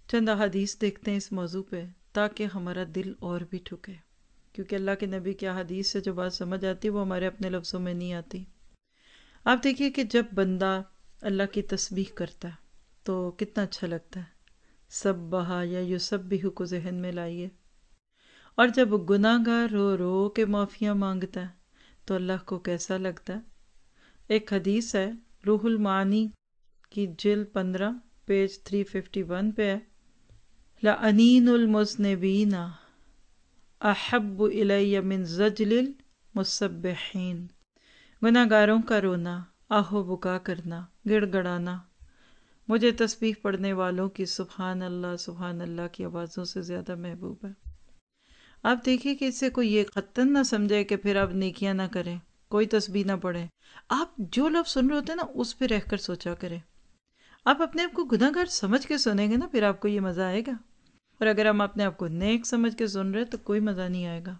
چند احادیث دیکھتے ہیں اس موضوع پہ تاکہ ہمارا دل اور بھی ٹھکے، کیونکہ اللہ کے نبی کی احادیث سے جو بات سمجھ آتی ہے وہ ہمارے اپنے لفظوں میں نہیں آتی۔ آپ دیکھیے کہ جب بندہ اللہ کی تسبیح کرتا ہے تو کتنا اچھا لگتا ہے، سبحا یا یسبح کو ذہن میں لائیے۔ اور جب گناہ گار رو رو کے معافیاں مانگتا ہے تو اللہ کو کیسا لگتا ہے۔ ایک حدیث ہے روح المعانی کی جلد 15 پیج 351 پہ ہے، لَأَنِینُ الْمُذْنِبِینَ احب الی من زجل المسبحین، گناہ گاروں کا رونا، آہو بکا کرنا، گڑ گڑانا مجھے تسبیح پڑھنے والوں کی سبحان اللہ کی آوازوں سے زیادہ محبوب ہے۔ آپ دیکھیے کہ اس سے کوئی یہ قطعاً نہ سمجھے کہ پھر آپ نیکیاں نہ کریں، کوئی تسبیح نہ پڑھیں۔ آپ جو لفظ سن رہے ہوتے ہیں نا اس پہ رہ کر سوچا کریں۔ آپ اپنے آپ کو گناہ گار سمجھ کے سنیں گے نا پھر آپ کو یہ مزہ آئے گا، اور اگر ہم اپنے آپ کو نیک سمجھ کے سن رہے تو کوئی مزہ نہیں آئے گا۔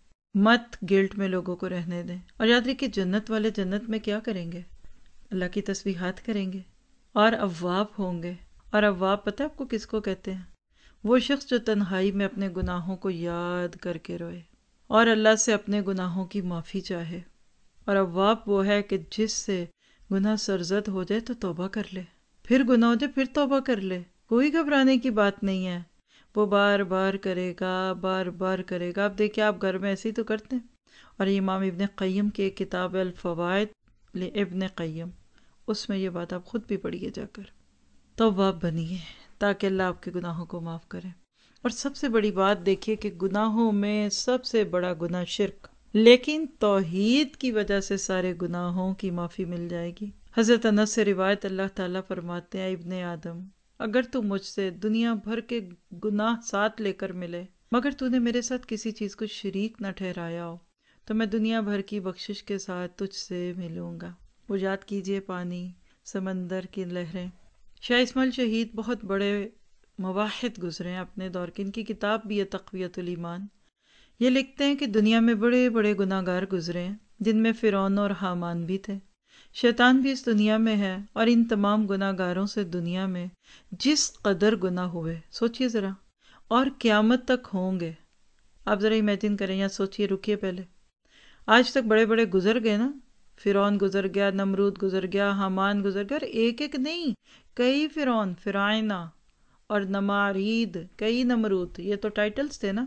مت گلٹ میں لوگوں کو رہنے دیں، اور یاد رکھیے جنت والے جنت میں کیا کریں گے؟ اللہ کی تسبیحات کریں گے اور اواب ہوں گے۔ اور اواب پتہ ہے آپ کو کس کو کہتے ہیں؟ وہ شخص جو تنہائی میں اپنے گناہوں کو یاد کر کے روئے اور اللہ سے اپنے گناہوں کی معافی چاہے۔ اور اواب وہ ہے کہ جس سے گناہ سرزد ہو جائے تو توبہ کر لے، پھر گناہ ہو جائے پھر توبہ کر لے، کوئی گھبرانے کی بات نہیں ہے، وہ بار بار کرے گا، بار بار کرے گا۔ آپ دیکھیں آپ گھر میں ایسے ہی تو کرتے ہیں۔ اور یہ امام ابن قیم کی ایک کتاب ہے الفوائد لابن قیم، اس میں یہ بات آپ خود بھی پڑھیے جا کر۔ تواب بنیے تاکہ اللہ آپ کے گناہوں کو معاف کرے۔ اور سب سے بڑی بات دیکھیے کہ گناہوں میں سب سے بڑا گناہ شرک، لیکن توحید کی وجہ سے سارے گناہوں کی معافی مل جائے گی۔ حضرت انس سے روایت، اللہ تعالیٰ فرماتے ہیں ابن آدم اگر تو مجھ سے دنیا بھر کے گناہ ساتھ لے کر ملے مگر تو نے میرے ساتھ کسی چیز کو شریک نہ ٹھہرایا ہو تو میں دنیا بھر کی بخشش کے ساتھ تجھ سے ملوں گا۔ وہ یاد کیجئے پانی، سمندر کی لہریں۔ شاہ اسماعیل شہید بہت بڑے مواحد گزرے ہیں اپنے دور کے، ان کی کتاب بھی ہے تقویۃ الایمان۔ یہ لکھتے ہیں کہ دنیا میں بڑے بڑے گناہ گار گزرے ہیں جن میں فرعون اور حامان بھی تھے، شیطان بھی اس دنیا میں ہے، اور ان تمام گناہ گاروں سے دنیا میں جس قدر گناہ ہوئے سوچئے ذرا، اور قیامت تک ہوں گے، آپ ذرا امیجن کریں یا سوچئے، رکیے پہلے، آج تک بڑے بڑے گزر گئے نا، فرعون گزر گیا، نمرود گزر گیا، حامان گزر گیا، اور ایک ایک نہیں، کئی فرعون، فرعونہ اور نمارید، کئی نمرود، یہ تو ٹائٹلز تھے نا،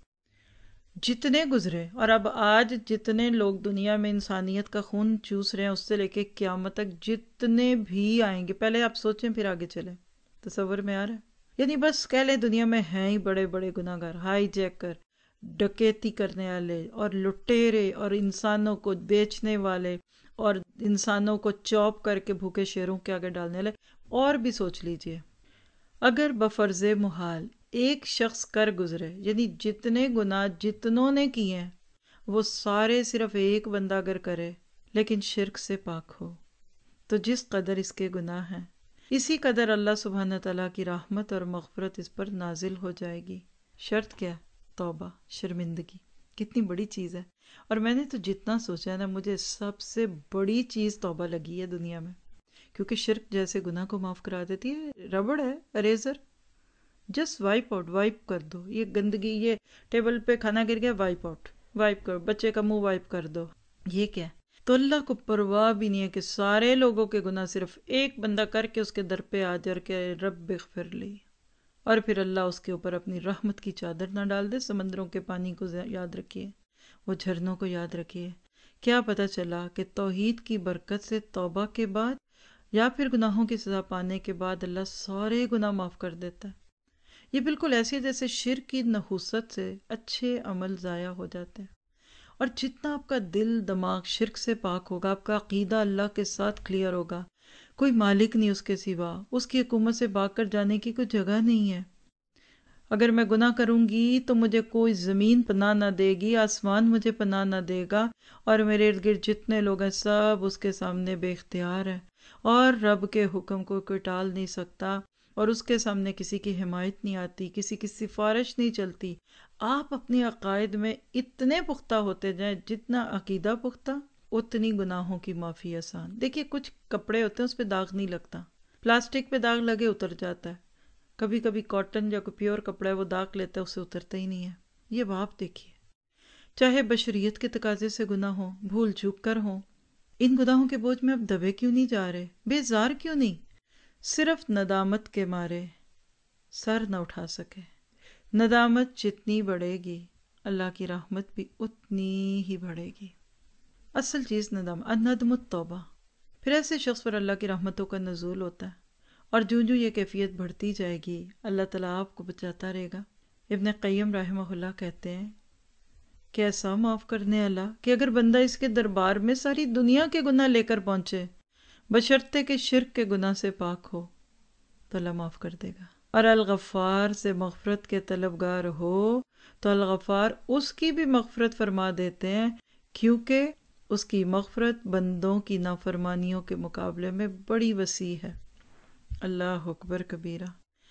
جتنے گزرے۔ اور اب آج جتنے لوگ دنیا میں انسانیت کا خون چوس رہے ہیں اس سے لے کے قیامت تک جتنے بھی آئیں گے، پہلے آپ سوچیں پھر آگے چلیں، تصور میں آ رہا ہے؟ یعنی بس کہہ لیں دنیا میں ہیں ہی بڑے بڑے گناہ گار، ہائی جیکر، ڈکیتی کرنے والے اور لٹیرے اور انسانوں کو بیچنے والے اور انسانوں کو چاپ کر کے بھوکے شیروں کے آگے ڈالنے والے، اور بھی سوچ لیجئے۔ اگر بفرض محال ایک شخص کر گزرے، یعنی جتنے گناہ جتنوں نے کیے ہیں وہ سارے صرف ایک بندہ اگر کرے لیکن شرک سے پاک ہو، تو جس قدر اس کے گناہ ہیں اسی قدر اللہ سبحانہ تعالیٰ کی رحمت اور مغفرت اس پر نازل ہو جائے گی۔ شرط کیا؟ توبہ، شرمندگی۔ کتنی بڑی چیز ہے۔ اور میں نے تو جتنا سوچا ہے نا، مجھے سب سے بڑی چیز توبہ لگی ہے دنیا میں، کیونکہ شرک جیسے گناہ کو معاف کرا دیتی ہے، ربڑ ہے، eraser, just wipe out, wipe کر دو یہ گندگی، یہ ٹیبل پہ کھانا گر گیا، وائپ آؤٹ، وائپ کرو، بچے کا منہ وائپ کر دو۔ یہ کیا ہے؟ تو اللہ کو پرواہ بھی نہیں ہے کہ سارے لوگوں کے گناہ صرف ایک بندہ کر کے اس کے در پہ آ جا کے رب اغفر لی، اور پھر اللہ اس کے اوپر اپنی رحمت کی چادر نہ ڈال دے۔ سمندروں کے پانی کو یاد رکھیے، وہ جھرنوں کو یاد رکھیے۔ کیا پتہ چلا کہ توحید کی برکت سے توبہ کے بعد یا پھر گناہوں کی سزا پانے کے بعد اللہ سارے گناہ معاف کر دیتا ہے۔ یہ بالکل ایسے ہے جیسے شرک کی نحوست سے اچھے عمل ضائع ہو جاتے ہیں، اور جتنا آپ کا دل دماغ شرک سے پاک ہوگا، آپ کا عقیدہ اللہ کے ساتھ کلیئر ہوگا، کوئی مالک نہیں اس کے سوا، اس کی حکومت سے بھاگ کر جانے کی کوئی جگہ نہیں ہے۔ اگر میں گناہ کروں گی تو مجھے کوئی زمین پناہ نہ دے گی، آسمان مجھے پناہ نہ دے گا، اور میرے ارد گرد جتنے لوگ ہیں سب اس کے سامنے بے اختیار ہیں، اور رب کے حکم کو کوئی ٹال نہیں سکتا، اور اس کے سامنے کسی کی حمایت نہیں آتی، کسی کی سفارش نہیں چلتی۔ آپ اپنے عقائد میں اتنے پختہ ہوتے جائیں، جتنا عقیدہ پختہ اتنی گناہوں کی معافی آسان۔ دیکھیے کچھ کپڑے ہوتے ہیں اس پہ داغ نہیں لگتا، پلاسٹک پہ داغ لگے اتر جاتا ہے، کبھی کبھی کاٹن یا کوئی پیور کپڑا ہے وہ داغ لیتا ہے، اسے اترتا ہی نہیں ہے۔ یہ باپ دیکھیے، چاہے بشریت کے تقاضے سے گناہ ہوں، بھول چوک کر ہوں، ان گناہوں کے بوجھ میں اب دبے کیوں نہیں جا رہے، بیزار کیوں نہیں؟ صرف ندامت کے مارے سر نہ اٹھا سکے۔ ندامت جتنی بڑھے گی اللہ کی رحمت بھی اتنی ہی بڑھے گی۔ اصل چیز ندم، الندم التوبہ۔ پھر ایسے شخص پر اللہ کی رحمتوں کا نزول ہوتا ہے، اور جوں جوں یہ کیفیت بڑھتی جائے گی اللہ تعالیٰ آپ کو بچاتا رہے گا۔ ابن قیم رحمہ اللہ کہتے ہیں کہ ایسا معاف کرنے اللہ کہ اگر بندہ اس کے دربار میں ساری دنیا کے گناہ لے کر پہنچے بشرطے کہ شرک کے گناہ سے پاک ہو تو اللہ معاف کر دے گا، اور الغفار سے مغفرت کے طلبگار ہو تو الغفار اس کی بھی مغفرت فرما دیتے ہیں، کیونکہ اس کی مغفرت بندوں کی نافرمانیوں کے مقابلے میں بڑی وسیع ہے۔ اللہ اکبر کبیرہ۔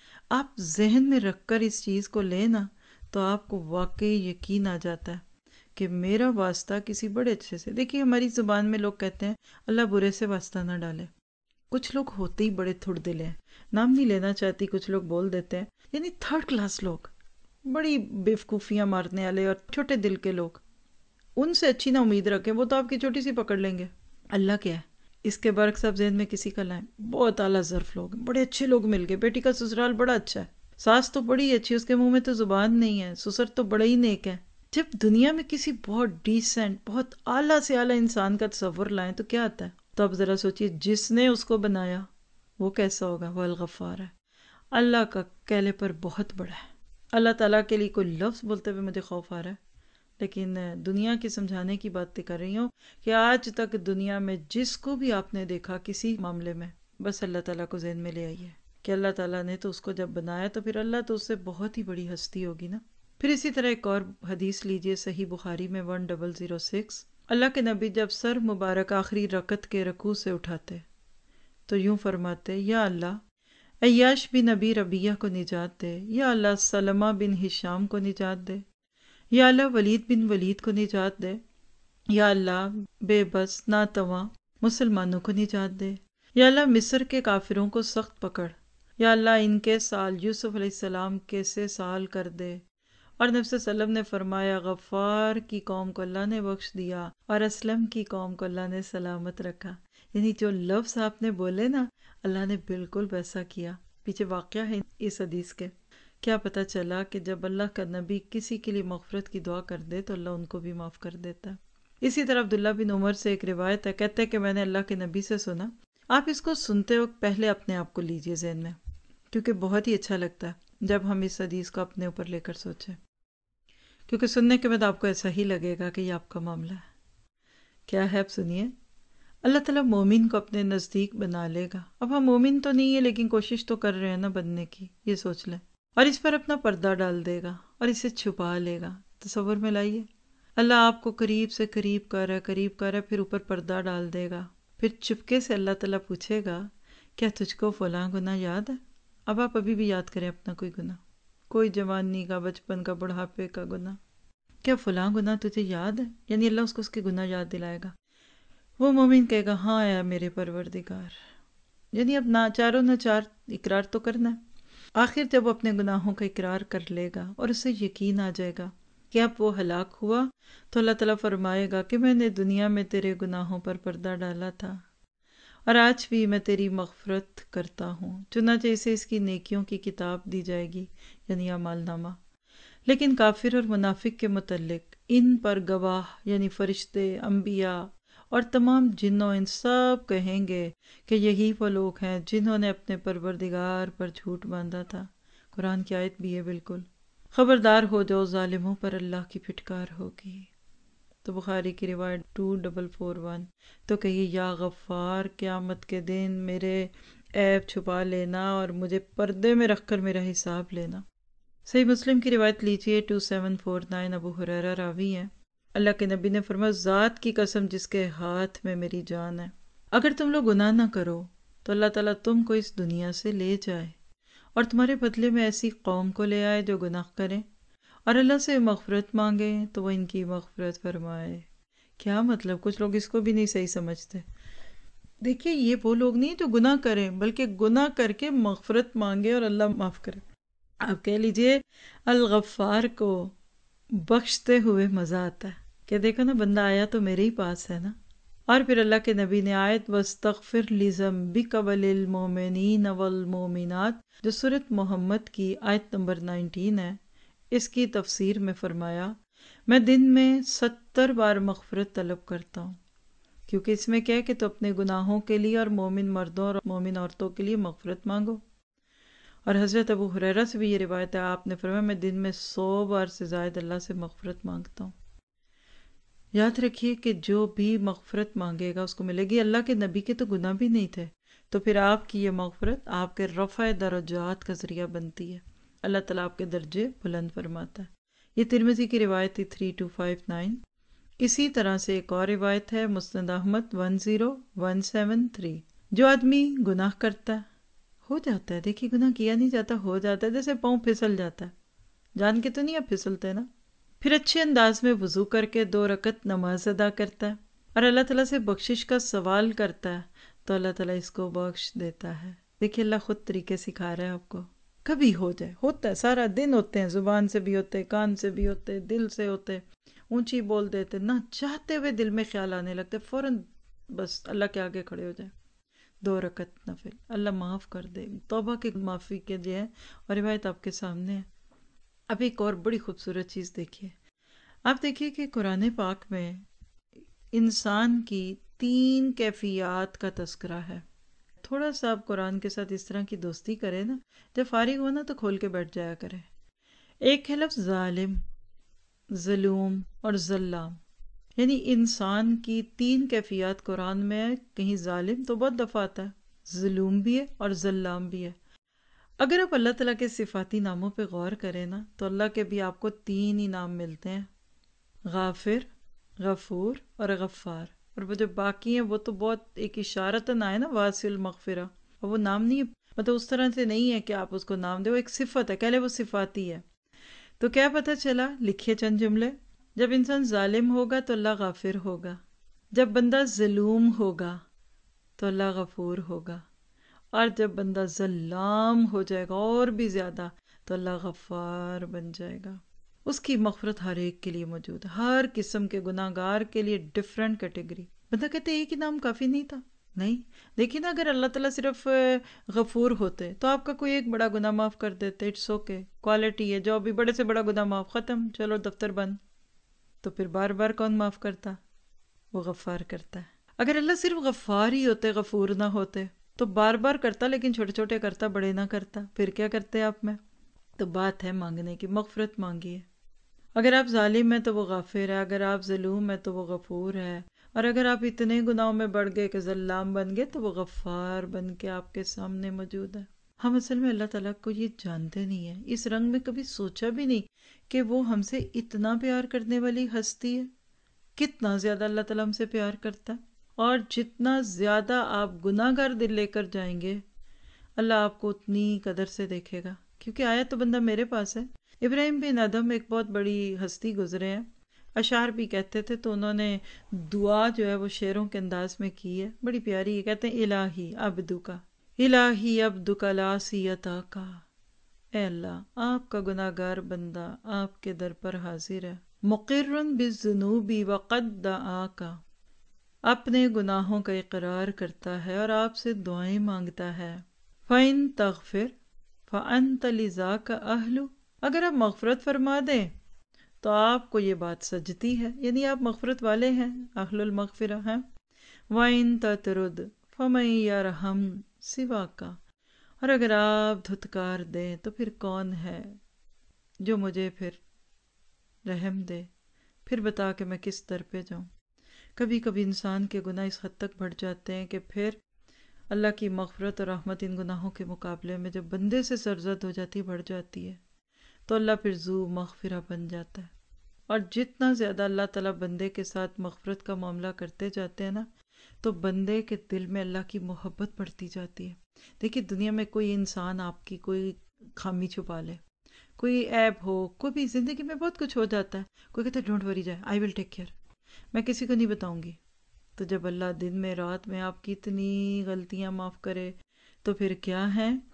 آپ ذہن میں رکھ کر اس چیز کو لیں نا تو آپ کو واقعی یقین آ جاتا ہے کہ میرا واسطہ کسی بڑے اچھے سے۔ دیکھیے ہماری زبان میں لوگ کہتے ہیں اللہ برے سے واسطہ نہ ڈالے، کچھ لوگ ہوتے ہی بڑے تھڑ دل ہیں، نام نہیں لینا چاہتی، کچھ لوگ بول دیتے ہیں، یعنی تھرڈ کلاس لوگ، بڑی بیوقوفیاں مارنے والے اور چھوٹے دل کے لوگ، ان سے اچھی نہ امید رکھیں، وہ تو آپ کی چھوٹی سی پکڑ لیں گے۔ اللہ کیا ہے، اس کے برعکس آپ ذہن میں کسی کا لائیں، بہت اعلیٰ ظرف لوگ، بڑے اچھے لوگ مل گئے، بیٹی کا سسرال بڑا اچھا ہے، ساس تو بڑی اچھی، اس کے منہ میں تو زبان نہیں ہے، سسر تو بڑا ہی نیک ہے۔ جب دنیا میں کسی بہت ڈیسنٹ، بہت اعلیٰ سے اعلیٰ انسان کا تصور لائیں تو کیا آتا ہے؟ تو اب ذرا سوچئے جس نے اس کو بنایا وہ کیسا ہوگا؟ وہ الغفار ہے۔ اللہ کا کہلے پر بہت بڑا ہے۔ اللہ تعالیٰ کے لیے کوئی لفظ بولتے ہوئے مجھے خوف آ رہا ہے، لیکن دنیا کی سمجھانے کی باتیں کر رہی ہوں کہ آج تک دنیا میں جس کو بھی آپ نے دیکھا کسی معاملے میں، بس اللہ تعالیٰ کو ذہن میں لے آئیے کہ اللہ تعالیٰ نے تو اس کو جب بنایا تو پھر اللہ تو اس سے بہت ہی بڑی ہستی ہوگی نا۔ پھر اسی طرح ایک اور حدیث لیجئے صحیح بخاری میں 1006، اللہ کے نبی جب سر مبارک آخری رکعت کے رکوع سے اٹھاتے تو یوں فرماتے، یا اللہ عیاش بن نبی ربیہ کو نجات دے، یا اللہ سلمہ بن ہشام کو نجات دے، یا اللہ ولید بن ولید کو نجات دے، یا اللہ بے بس ناتواں مسلمانوں کو نجات دے، یا اللہ مصر کے کافروں کو سخت پکڑ، یا اللہ ان کے سال یوسف علیہ السلام کے سے سال کر دے۔ اور نبی صلی اللہ علیہ وسلم نے فرمایا غفار کی قوم کو اللہ نے بخش دیا اور اسلم کی قوم کو اللہ نے سلامت رکھا۔ یعنی جو لفظ آپ نے بولے نا اللہ نے بالکل ویسا کیا۔ پیچھے واقعہ ہے اس حدیث کے، کیا پتہ چلا کہ جب اللہ کا نبی کسی کے لیے مغفرت کی دعا کر دے تو اللہ ان کو بھی معاف کر دیتا ہے۔ اسی طرح عبداللہ بن عمر سے ایک روایت ہے، کہتے ہیں کہ میں نے اللہ کے نبی سے سنا۔ آپ اس کو سنتے وقت پہلے اپنے آپ کو لیجئے ذہن میں، کیونکہ بہت ہی اچھا لگتا ہے جب ہم اس حدیث کو اپنے اوپر لے کر سوچیں، کیونکہ سننے کے بعد آپ کو ایسا ہی لگے گا کہ یہ آپ کا معاملہ ہے۔ کیا ہے؟ اب سنیے، اللہ تعالیٰ مومن کو اپنے نزدیک بنا لے گا۔ اب ہم مومن تو نہیں ہیں لیکن کوشش تو کر رہے ہیں نا بننے کی، یہ سوچ لیں، اور اس پر اپنا پردہ ڈال دے گا اور اسے چھپا لے گا۔ تصور میں لائیے، اللہ آپ کو قریب سے قریب کر رہا ہے، قریب کر رہا ہے، پھر اوپر پردہ ڈال دے گا، پھر چپکے سے اللہ تعالیٰ پوچھے گا کیا تجھ کو فلاں گناہ یاد ہے؟ اب آپ ابھی بھی یاد کریں اپنا کوئی گناہ، کوئی جوانی کا، بچپن کا، بڑھاپے کا گناہ، کیا فلاں گناہ تجھے یاد ہے؟ یعنی اللہ اس کو اس کے گناہ یاد دلائے گا۔ وہ مومن کہے گا ہاں اے میرے پروردگار، یعنی اب ناچاروں ناچار اقرار تو کرنا ہے۔ آخر جب وہ اپنے گناہوں کا اقرار کر لے گا اور اسے یقین آ جائے گا کہ اب وہ ہلاک ہوا، تو اللہ تعالیٰ فرمائے گا کہ میں نے دنیا میں تیرے گناہوں پر پردہ ڈالا تھا اور آج بھی میں تیری مغفرت کرتا ہوں، چنانچہ اسے اس کی نیکیوں کی کتاب دی جائے گی، یعنی اعمال نامہ۔ لیکن کافر اور منافق کے متعلق ان پر گواہ یعنی فرشتے، انبیاء اور تمام جنوں ان سب کہیں گے کہ یہی وہ لوگ ہیں جنہوں نے اپنے پروردگار پر جھوٹ باندھا تھا۔ قرآن کی آیت بھی ہے بالکل، خبردار ہو جاؤ ظالموں پر اللہ کی پھٹکار ہوگی۔ تو بخاری کی روایت 2441، تو کہیے یا غفار قیامت کے دن میرے عیب چھپا لینا اور مجھے پردے میں رکھ کر میرا حساب لینا۔ صحیح مسلم کی روایت لیجئے 2749، ابو ہریرہ راوی ہیں، اللہ کے نبی نے فرمایا ذات کی قسم جس کے ہاتھ میں میری جان ہے، اگر تم لوگ گناہ نہ کرو تو اللہ تعالیٰ تم کو اس دنیا سے لے جائے اور تمہارے بدلے میں ایسی قوم کو لے آئے جو گناہ کریں اور اللہ سے مغفرت مانگیں تو وہ ان کی مغفرت فرمائے۔ کیا مطلب؟ کچھ لوگ اس کو بھی نہیں صحیح سمجھتے۔ دیکھیے یہ وہ لوگ نہیں جو گناہ کریں، بلکہ گناہ کر کے مغفرت مانگے اور اللہ معاف کرے۔ آپ کہہ لیجئے الغفار کو بخشتے ہوئے مزہ آتا ہے کہ دیکھو نا بندہ آیا تو میرے ہی پاس ہے نا۔ اور پھر اللہ کے نبی نے آیت وَاسْتَغْفِرْ لِذَنبِكَ وَلِلْمُؤْمِنِينَ وَالْمُؤْمِنَاتِ جو سورۃ محمد کی آیت نمبر 19 ہے، اس کی تفسیر میں فرمایا میں دن میں 70 بار مغفرت طلب کرتا ہوں، کیونکہ اس میں کیا ہے کہ تو اپنے گناہوں کے لیے اور مومن مردوں اور مومن عورتوں کے لیے مغفرت مانگو۔ اور حضرت ابو ہریرہ سے بھی یہ روایت ہے، آپ نے فرمایا میں دن میں 100 بار سے زائد اللہ سے مغفرت مانگتا ہوں۔ یاد رکھیے کہ جو بھی مغفرت مانگے گا اس کو ملے گی۔ اللہ کے نبی کے تو گناہ بھی نہیں تھے، تو پھر آپ کی یہ مغفرت آپ کے رفع درجات کا ذریعہ بنتی ہے، اللہ تعالیٰ آپ کے درجے بلند فرماتا ہے۔ یہ ترمذی کی روایت تھی 3259۔ اسی طرح سے ایک اور روایت ہے مسند احمد 10173، جو آدمی گناہ کرتا ہے ہو جاتا ہے، دیکھیے گناہ کیا نہیں جاتا، ہو جاتا ہے، جیسے پاؤں پھسل جاتا ہے، جان کے تو نہیں آپ پھسلتے نا، پھر اچھے انداز میں وضو کر کے 2 رکعت نماز ادا کرتا ہے اور اللہ تعالیٰ سے بخشش کا سوال کرتا ہے تو اللہ تعالیٰ اس کو بخش دیتا ہے۔ دیکھیے اللہ خود طریقے سکھا رہا ہے آپ کو، کبھی ہو جائے، ہوتا ہے، سارا دن ہوتے ہیں، زبان سے بھی ہوتے، کان سے بھی ہوتے، دل سے ہوتے، اونچی بول دیتے، نہ چاہتے ہوئے دل میں خیال آنے لگتے، فوراً بس اللہ کے آگے کھڑے ہو جائیں، 2 رکعت نفل، اللہ معاف کر دے، توبہ کی معافی کے لیے ہے، اور روایت آپ کے سامنے ہے۔ اب ایک اور بڑی خوبصورت چیز دیکھیے، آپ دیکھیے کہ قرآن پاک میں انسان کی 3 کیفیات کا تذکرہ ہے۔ تھوڑا سا آپ قرآن کے ساتھ اس طرح کی دوستی کریں نا، جب فارغ ہو نا تو کھول کے بیٹھ جایا کریں۔ ایک ہے لفظ ظالم، ظلوم اور ظلام، یعنی انسان کی 3 کیفیات قرآن میں ہے، کہیں ظالم تو بہت دفعہ آتا ہے، ظلوم بھی ہے اور ظلام بھی ہے۔ اگر آپ اللہ تعالیٰ کے صفاتی ناموں پہ غور کریں نا تو اللہ کے بھی آپ کو 3 ہی نام ملتے ہیں، غافر، غفور اور غفار، اور وہ جو باقی ہیں وہ تو بہت ایک اشارتاً آئے نا، واسع المغفرہ، اور وہ نام نہیں، مطلب اس طرح سے نہیں ہے کہ آپ اس کو نام دیں، وہ ایک صفت ہے، کہہ لیں وہ صفاتی ہے۔ تو کیا پتہ چلا، لکھیے چند جملے، جب انسان ظالم ہوگا تو اللہ غافر ہوگا، جب بندہ ظلوم ہوگا تو اللہ غفور ہوگا، اور جب بندہ ظلام ہو جائے گا اور بھی زیادہ تو اللہ غفار بن جائے گا۔ اس کی مغفرت ہر ایک کے لیے موجود ہے، ہر قسم کے گناہ گار کے لیے ڈیفرنٹ کیٹیگری۔ بندہ کہتے ایک ہی نام کافی نہیں تھا، نہیں، دیکھیے نا، اگر اللہ تعالیٰ صرف غفور ہوتے تو آپ کا کوئی ایک بڑا گناہ معاف کر دیتے، اٹس اوکے، کوالٹی ہے، جو ابھی بڑے سے بڑا گناہ معاف، ختم، چلو دفتر بند۔ تو پھر بار بار کون معاف کرتا؟ وہ غفار کرتا ہے۔ اگر اللہ صرف غفار ہی ہوتے، غفور نہ ہوتے تو بار بار کرتا، لیکن چھوٹے چھوٹے کرتا، بڑے نہ کرتا، پھر کیا کرتے آپ میں؟ تو بات ہے مانگنے کی، مغفرت مانگیے۔ اگر آپ ظالم ہیں تو وہ غافر ہے، اگر آپ ظلوم ہیں تو وہ غفور ہے، اور اگر آپ اتنے گناہوں میں بڑھ گئے کہ ظلام بن گئے تو وہ غفار بن کے آپ کے سامنے موجود ہے۔ ہم اصل میں اللہ تعالیٰ کو یہ جانتے نہیں ہیں، اس رنگ میں کبھی سوچا بھی نہیں کہ وہ ہم سے اتنا پیار کرنے والی ہستی ہے۔ کتنا زیادہ اللہ تعالیٰ ہم سے پیار کرتا ہے، اور جتنا زیادہ آپ گناہ گار دل لے کر جائیں گے اللہ آپ کو اتنی قدر سے دیکھے گا، کیونکہ آیا تو بندہ میرے پاس ہے۔ ابراہیم بن ادم ایک بہت بڑی ہستی گزرے ہیں، اشعار بھی کہتے تھے، تو انہوں نے دعا جو ہے وہ شعروں کے انداز میں کی ہے، بڑی پیاری ہے، کہتے ہیں الہی عبدک، الہی عبدک لا سیتا کا، اے اللہ آپ کا گناہ گار بندہ آپ کے در پر حاضر ہے، مقرن بالذنوب وقد دعاک، اپنے گناہوں کا اقرار کرتا ہے اور آپ سے دعائیں مانگتا ہے، فَإِن تَغْفِرْ فَأَنْتَ لِذَاكَ أَهْلُ، اگر آپ مغفرت فرما دیں تو آپ کو یہ بات سجتی ہے، یعنی آپ مغفرت والے ہیں، اہل المغفرہ ہیں۔ وَإِن تَتْرُدْ فَمَن يَرْحَمْ سِوَاكَ، اور اگر آپ دھتکار دیں تو پھر کون ہے جو مجھے پھر رحم دے، پھر بتا کہ میں کس در پہ جاؤں۔ کبھی کبھی انسان کے گناہ اس حد تک بڑھ جاتے ہیں کہ پھر اللہ کی مغفرت اور رحمت ان گناہوں کے مقابلے میں جب بندے سے سرزد ہو جاتی، بڑھ جاتی ہے، تو اللہ پھر ذو مغفرہ بن جاتا ہے۔ اور جتنا زیادہ اللہ تعالیٰ بندے کے ساتھ مغفرت کا معاملہ کرتے جاتے ہیں نا تو بندے کے دل میں اللہ کی محبت بڑھتی جاتی ہے۔ دیکھیے دنیا میں کوئی انسان آپ کی کوئی خامی چھپا لے، کوئی عیب ہو، کوئی بھی، زندگی میں بہت کچھ ہو جاتا ہے، کوئی کہتا ہے ڈونٹ وری جائے، آئی ول ٹیک کیئر، میں کسی کو نہیں بتاؤں گی۔ تو جب اللہ دن میں رات میں آپ کی اتنی غلطیاں معاف کرے تو پھر کیا ہے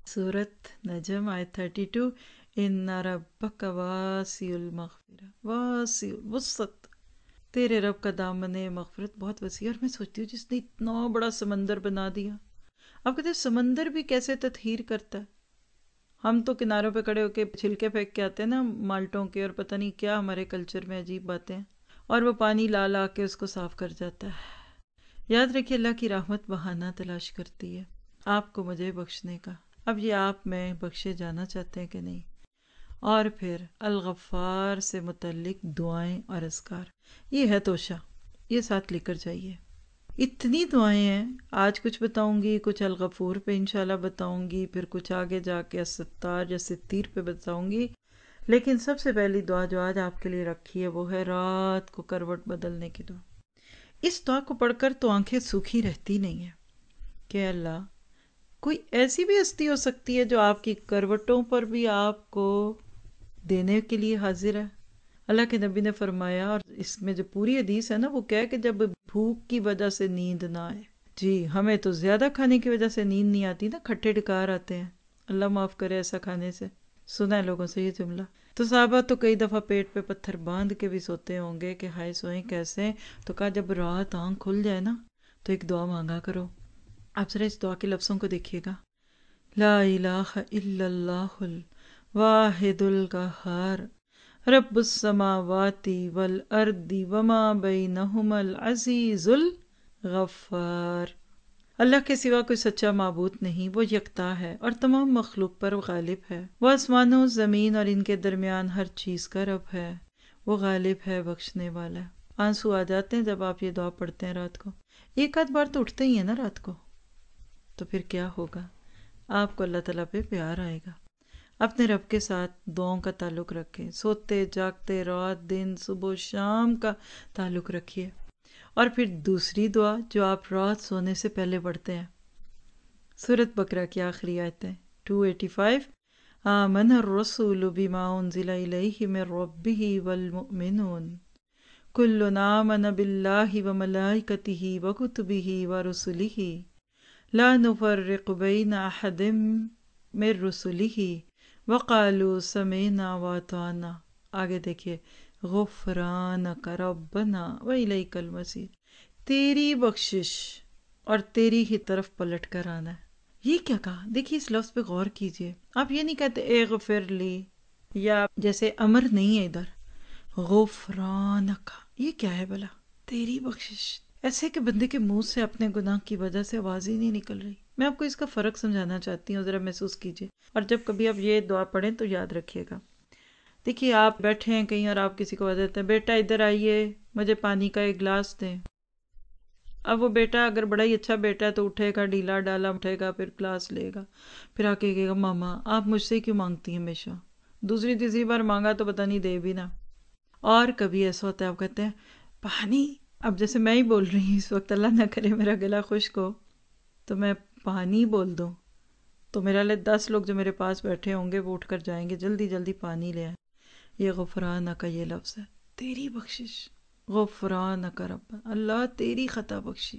سورت نجم آیت 32، ان ربک واسع المغفرہ، واسع الوسط، تیرے رب کا دامن مغفرت بہت وسیع. اور میں سوچتی ہوں جس نے اتنا بڑا سمندر بنا دیا، آپ کہتے ہیں سمندر بھی کیسے تطہیر کرتا ہے. ہم تو کناروں پہ کھڑے ہو کے چھلکے پھینک کے آتے ہیں نا مالٹوں کے، اور پتہ نہیں کیا ہمارے کلچر میں عجیب باتیں ہیں، اور وہ پانی لا لا کے اس کو صاف کر جاتا ہے. یاد رکھیے اللہ کی رحمت بہانہ تلاش کرتی ہے آپ کو مجھے بخشنے کا. اب یہ آپ میں بخشے جانا چاہتے ہیں کہ نہیں؟ اور پھر الغفار سے متعلق دعائیں اور اذکار، یہ ہے توشہ، یہ ساتھ لے کر جائیے. اتنی دعائیں ہیں، آج کچھ بتاؤں گی، کچھ الغفور پہ انشاءاللہ بتاؤں گی، پھر کچھ آگے جا کے الستار یا ستیر پہ بتاؤں گی. لیکن سب سے پہلی دعا جو آج آپ کے لیے رکھی ہے وہ ہے رات کو کروٹ بدلنے کی دعا. اس دعا کو پڑھ کر تو آنکھیں سوکھی رہتی نہیں ہیں کہ اللہ، کوئی ایسی بھی ہستی ہو سکتی ہے جو آپ کی کروٹوں پر بھی آپ کو دینے کے لیے حاضر ہے. اللہ کے نبی نے فرمایا، اور اس میں جو پوری حدیث ہے نا وہ کہہ کہ جب بھوک کی وجہ سے نیند نہ آئے. جی ہمیں تو زیادہ کھانے کی وجہ سے نیند نہیں آتی نا، کھٹے ڈکار آتے ہیں، اللہ معاف کرے ایسا کھانے سے. سنا ہے لوگوں سے یہ جملہ. تو صحابہ تو کئی دفعہ پیٹ پہ پتھر باندھ کے بھی سوتے ہوں گے کہ ہائے سوئیں کیسے. تو کہا جب رات آنکھ کھل جائے نا تو ایک دعا مانگا کرو. آپ ذرا اس دعا کے لفظوں کو دیکھیے گا. لا الہ الا اللہ الواحد القہار رب السماوات والارض وما بینہما العزیز الغفار. اللہ کے سوا کوئی سچا معبود نہیں، وہ یکتا ہے اور تمام مخلوق پر غالب ہے. وہ آسمانوں زمین اور ان کے درمیان ہر چیز کا رب ہے، وہ غالب ہے، بخشنے والا ہے. آنسو آ جاتے ہیں جب آپ یہ دعا پڑھتے ہیں رات کو. ایک آدھ بار تو اٹھتے ہی ہیں نا رات کو، تو پھر کیا ہوگا؟ آپ کو اللہ تعالیٰ پہ پیار آئے گا. اپنے رب کے ساتھ دعاؤں کا تعلق رکھیں، سوتے جاگتے رات دن صبح و شام کا تعلق رکھیے. اور پھر دوسری دعا جو آپ رات سونے سے پہلے پڑھتے ہیں، سورۃ بقرہ کی آخری آیت ہے 285، آمن الرسول بما انزل الیہ من ربہ والمؤمنون کل آمن باللہ وملائکتہ وکتبہ ورسلہ لا نفرق بین احد من رسلہ وقالوا سمعنا واطعنا. آگے دیکھیے، غفرانک ربنا والیک المصیر، تیری بخشش اور تیری ہی طرف پلٹ کر آنا ہے. یہ کیا کہا؟ دیکھیے اس لفظ پہ غور کیجئے. آپ یہ نہیں کہتے اغفر لی، یا جیسے امر نہیں ہے ادھر، غفرانک، یہ کیا ہے بلا؟ تیری بخشش، ایسے کہ بندے کے منہ سے اپنے گناہ کی وجہ سے آواز ہی نہیں نکل رہی. میں آپ کو اس کا فرق سمجھانا چاہتی ہوں، ذرا محسوس کیجئے. اور جب کبھی آپ یہ دعا پڑھیں تو یاد رکھیے گا. دیکھیے آپ بیٹھے ہیں کہیں اور آپ کسی کو آواز دیتے ہیں، بیٹا ادھر آئیے مجھے پانی کا ایک گلاس دیں. اب وہ بیٹا اگر بڑا ہی اچھا بیٹا ہے تو اٹھے گا، ڈھیلا ڈالا اٹھے گا، پھر گلاس لے گا، پھر آ کے کہے گا ماما آپ مجھ سے کیوں مانگتی ہیں ہمیشہ؟ دوسری تیسری بار مانگا تو پتہ نہیں دے بھی نا. اور کبھی ایسا ہوتا ہے آپ کہتے ہیں پانی، اب جیسے میں ہی بول رہی ہوں اس وقت، اللہ نہ کرے میرا گلا خشک ہو تو میں پانی بول دوں تو میرا لئے 10 لوگ جو میرے پاس بیٹھے ہوں گے وہ اٹھ کر جائیں گے جلدی جلدی پانی لے آئیں. یہ غفرانہ کا یہ لفظ ہے، تیری بخشش، غفرانہ کا رب، اللہ تیری خطا بخشی.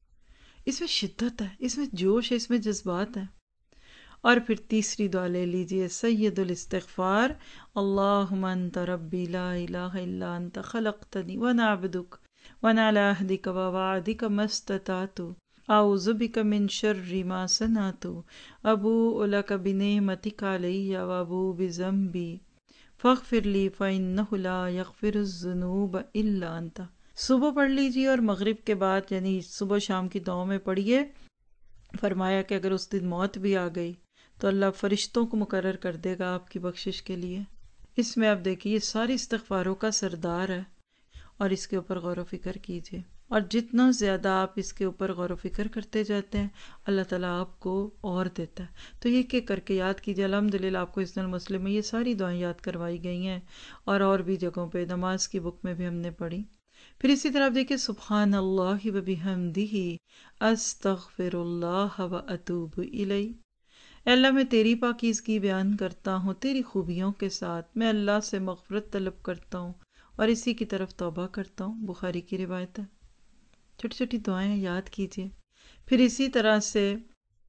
اس میں شدت ہے، اس میں جوش ہے، اس میں جذبات ہے. اور پھر تیسری دعا لے لیجئے، سید الاستغفار، اللہم انت ربی لا الہ الا انت خلقتنی وانا عبدک وانا علی عہدک ووعدک ما استطعت اعوذ بک من شر ما صنعت ابوء لک بنعمتک علی وابوء بذنبی فاغفر لی فإنہ لا یغفر الذنوب الا انت. صبح پڑھ لیجیے اور مغرب کے بعد، یعنی صبح شام کی دعاؤں میں پڑھیے. فرمایا کہ اگر اس دن موت بھی آ گئی تو اللہ فرشتوں کو مقرر کر دے گا آپ کی بخشش کے لیے. اس میں آپ دیکھیے یہ ساری استغفاروں کا سردار ہے، اور اس کے اوپر غور و فکر کیجیے. اور جتنا زیادہ آپ اس کے اوپر غور و فکر کرتے جاتے ہیں اللہ تعالیٰ آپ کو اور دیتا ہے. تو یہ کہ کر کے یاد کیجیے. الحمدللہ آپ کو حسن المسلم میں یہ ساری دعائیں یاد کروائی گئی ہیں، اور بھی جگہوں پہ نماز کی بک میں بھی ہم نے پڑھی. پھر اسی طرح آپ دیکھیں سبحان اللہ وبحمدہ استغفر اللہ واتوب الیہ. اے اللہ میں تیری پاکیزگی بیان کرتا ہوں، تیری خوبیوں کے ساتھ میں اللہ سے مغفرت طلب کرتا ہوں اور اسی کی طرف توبہ کرتا ہوں. بخاری کی روایت ہے. چھوٹی چھوٹی دعائیں یاد کیجیے. پھر اسی طرح سے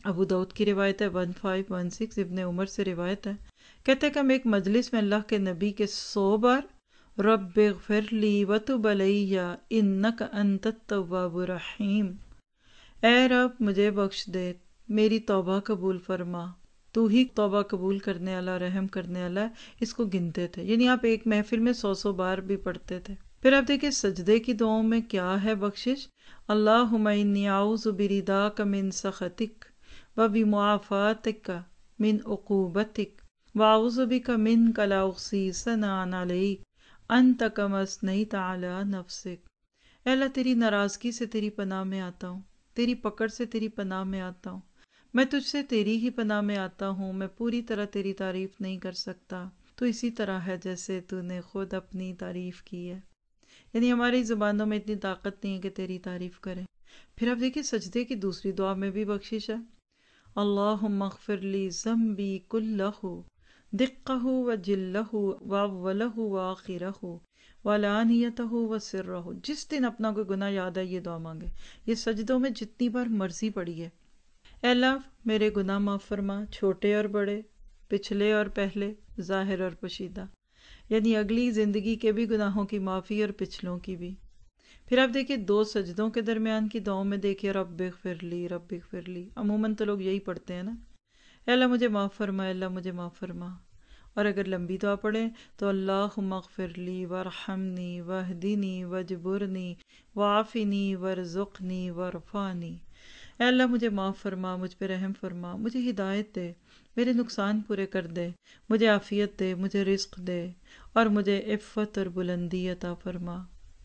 ابو दाऊद की रिवायत है 1516, इब्न उमर से रिवायत है, कहते हैं कि हम एक मजलिस में अल्लाह के नबी के 100 बार रब्बिग़फिरली वतुब अलैया इन्नका अंतत तव्वाबुर रहीम, ए रब मुझे बख्श दे, मेरी तौबा कबूल फरमा, तू ही तौबा कबूल करने वाला रहम करने वाला, इसको गिनते थे। यानी आप एक महफिल में 100 बार भी पढ़ते थे। फिर आप देखिए सजदे की दुआओं में क्या है बख्शिश, अल्लाहुम्मा इन्नी आऊज़ु बिरिदाका मिन सखतिक व बिमुआफ़ातिका मिन उक़ूबतिक व आऊज़ु बिका मिनका ला उहसी सनाअन अलैक अंत कमा अस्नैत अला नफ्सिक। ऐ अल्लाह तेरी नाराज़गी से तेरी पनाह में आता हूँ, तेरी पकड़ से तेरी पनाह में आता हूँ, मैं तुझसे तेरी ही पनाह में आता हूँ, मैं पूरी तरह तेरी तारीफ़ नहीं कर सकता, तो इसी तरह है जैसे तूने खुद अपनी तारीफ़ की है। यानी हमारी ज़ुबानों में इतनी ताकत नहीं है कि तेरी तारीफ़ करें। फिर आप देखिए सजदे की दूसरी दुआ में भी बख्शिश है, अल्लाहुम्मा अग़फ़िरली ज़म्बी कुल्लहु दिक्कहु व जिल्लहु व अव्वलहु व आखिरहु व अलानियतहु व सिर्रहु। जिस दिन अपना कोई गुनाह याद है ये दुआ मांगे, ये सजदों में जितनी बार मर्जी पड़ी है। ऐ अल्लाह मेरे गुनाह माफ़ फरमा, छोटे और बड़े, पिछले और पहले, ज़ाहिर और पोशीदा, यानी अगली ज़िंदगी के भी गुनाहों की माफ़ी और पिछलों की भी। फिर आप देखिए 2 सजदों के दरमियान की दुआओं में देखिए रब्बिग़फिरली, अमूमन तो लोग यही पढ़ते हैं ना, अल्लाह मुझे माफ़ फरमा, अल्लाह मुझे माफ़ फरमा। और अगर लंबी दुआ पढ़ें तो अल्लाहुम्मा अग़फ़िरली वरहमनी वहदिनी वजबुरनी वाफ़िनी वरज़ुक़नी वरफ़ानी। अल्लाह मुझे माफ़ फरमा, मुझ पे रहम फरमा, मुझे हिदायत दे, मेरे नुकसान पूरे कर दे, मुझे आफ़ियत दे, मुझे रिज़्क़ दे और मुझे इफ़्फ़त और बुलंदी अता फरमा।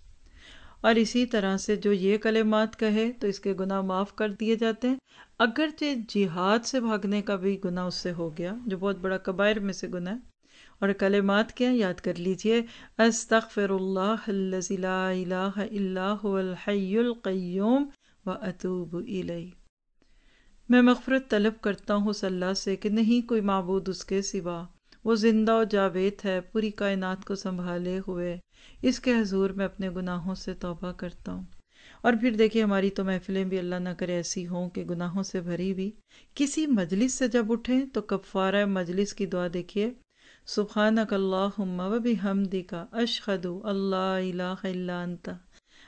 और इसी तरह से जो ये कलिमात कहे तो इसके गुनाह माफ़ कर दिए जाते हैं। अगरचे जिहाद से भागने का भी गुनाह उससे हो गया, जो बहुत बड़ा कबायर में से गुनाह है। और कलिमात क्या याद कर लीजिए, अस्तग़फ़िरुल्लाहल्लज़ी ला इलाहा इल्ला हुवल हय्युल क़य्यूम व अतूबु इलैह। मैं मग़फ़िरत तलब करता हूँ उस अल्लाह से कि नहीं कोई माबूद उसके सिवा, वो ज़िंदा और जावेद है, पूरी कायनात को संभाले हुए, इसके हजूर मैं अपने गुनाहों से तौबा करता हूँ। और फिर देखिए हमारी तो महफिलें भी अल्लाह ना करे ऐसी हों कि गुनाहों से भरी भी। किसी मजलिस से जब उठें तो कफ़ारा मजलिस की दुआ देखिए, सुब्हानक अल्लाहुम्मा व बिहम्दिका अशहदु अल्ला इलाहा इल्ला अंता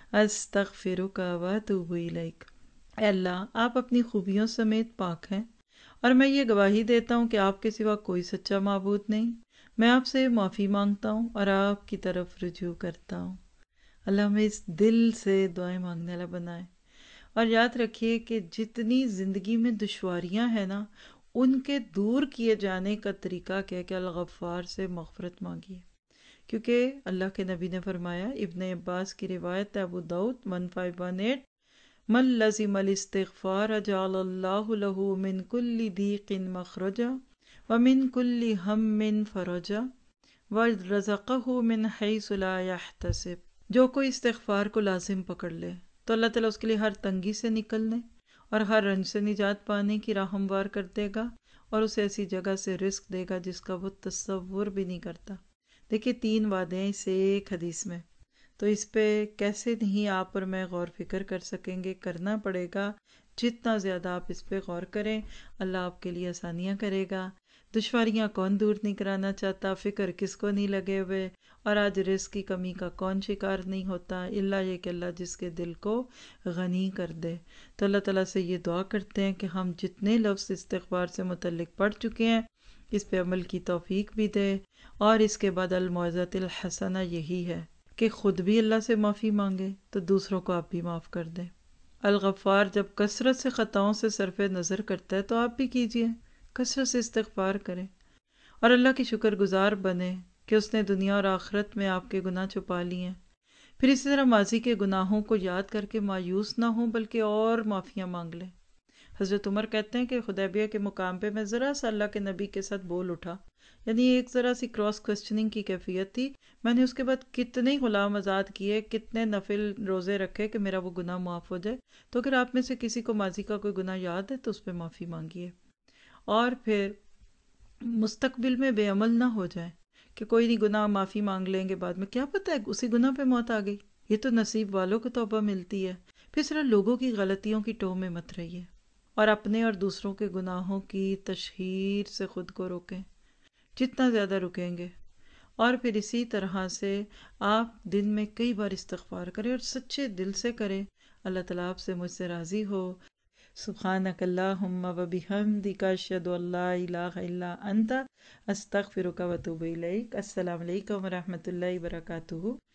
अस्तग़फिरुका व अतूबु इलैक। अल्लाह आप अपनी खूबियों समेत पाक हैं और मैं ये गवाही देता हूँ कि आपके सिवा कोई सच्चा माबूद नहीं। मैं आपसे माफ़ी मांगता हूँ और आपकी तरफ रुजू करता हूँ। अल्लाह हमें इस दिल से दुआएं मांगने वाला बनाए। और याद रखिए कि जितनी ज़िंदगी में दुश्वारियाँ हैं ना, उनके दूर किए जाने का तरीका क्या है कि अल-गफ़्फ़ार से मग़फ़िरत मांगिए, क्योंकि अल्लाह के नबी ने फरमाया, इब्न अब्बास की रिवायत है, अबू दाऊद 1518, मन लज़िमल इस्तिग़फ़ार जअलल्लाहु लहू मिन कुल्ली दीक़िन मख़रजा व मिन कुल्ली हम्मिन फ़रजा व रज़क़हु मिन हैसु ला यहतसिब। जो कोई इस्तिग़फ़ार को लाजिम पकड़ ले तो अल्लाह ताला उसके लिए हर तंगी से निकलने और हर रंज से निजात पाने की राह हमवार कर देगा और उसे ऐसी जगह से रिस्क देगा जिसका वो तसव्वुर भी नहीं करता। देखिए 3 वादे इसे एक हदीस में, तो इस पे कैसे नहीं आप और मैं गौर फिक्र कर सकेंगे, करना पड़ेगा। जितना ज़्यादा आप इस पे गौर करें अल्लाह आपके लिए आसानियाँ करेगा। दुश्वारियाँ कौन दूर नहीं कराना चाहता, फ़िक्र किसको नहीं लगे हुए, और आज रिज़्क़ की कमी का कौन शिकार नहीं होता, इल्ला ये कि अल्लाह जिसके दिल को गनी कर दे। तो अल्लाह ताला से ये दुआ करते हैं कि हम जितने लफ्ज़ इस्तिग़फ़ार से मुतल्लिक़ पढ़ चुके हैं इस पे अमल की तौफ़ीक भी दे। और इसके बाद अल-मौइज़तुल हसना यही है कि ख़ुद भी अल्लाह से माफ़ी मांगे तो दूसरों को आप भी माफ़ कर दें। अल-गफ़्फ़ार जब कसरत से ख़ताओं से सरफ़े नज़र करता है तो आप भी कीजिए, कसरत से इस्तिग़फ़ार करें और अल्लाह की शुक्रगुज़ार बने कि उसने दुनिया और आखिरत में आपके गुनाह छुपा लिए हैं। फिर इसी तरह माजी के गुनाहों को याद करके मायूस ना हों बल्कि और माफ़ियाँ मांग लें। हज़रत उमर कहते हैं कि हुदैबिया के मुकाम पे मैं ज़रा सा अल्लाह के नबी के साथ बोल उठा, यानी एक ज़रा सी क्रॉस क्वेश्चनिंग की कैफियत थी। मैंने उसके बाद कितने ग़ुलाम आज़ाद किए, कितने नफिल रोज़े रखे कि मेरा वो गुनाह माफ़ हो जाए। तो अगर आप में से किसी को माजी का कोई गुनाह याद है तो उस पर माफ़ी मांगिए और फिर मुस्तकबिल में बेअमल ना हो जाए कि कोई नहीं गुनाह माफ़ी मांग लेंगे, बाद में क्या पता है उसी गुनाह पे मौत आ गई। ये तो नसीब वालों को तौबा मिलती है। फिर सिर्फ लोगों की गलतियों की टोह में मत रहिए। اور اپنے اور دوسروں کے گناہوں کی تشہیر سے خود کو روکیں، جتنا زیادہ رکیں گے۔ اور پھر اسی طرح سے آپ دن میں کئی بار استغفار کریں، اور سچے دل سے کریں۔ اللہ تعالیٰ آپ سے مجھ سے راضی ہو۔ سبحانک اللہم و بحمدک اشہد ان لا الہ الا انت استغفرک و اتوب الیک۔ السلام علیکم و رحمۃ اللہ وبرکاتہ۔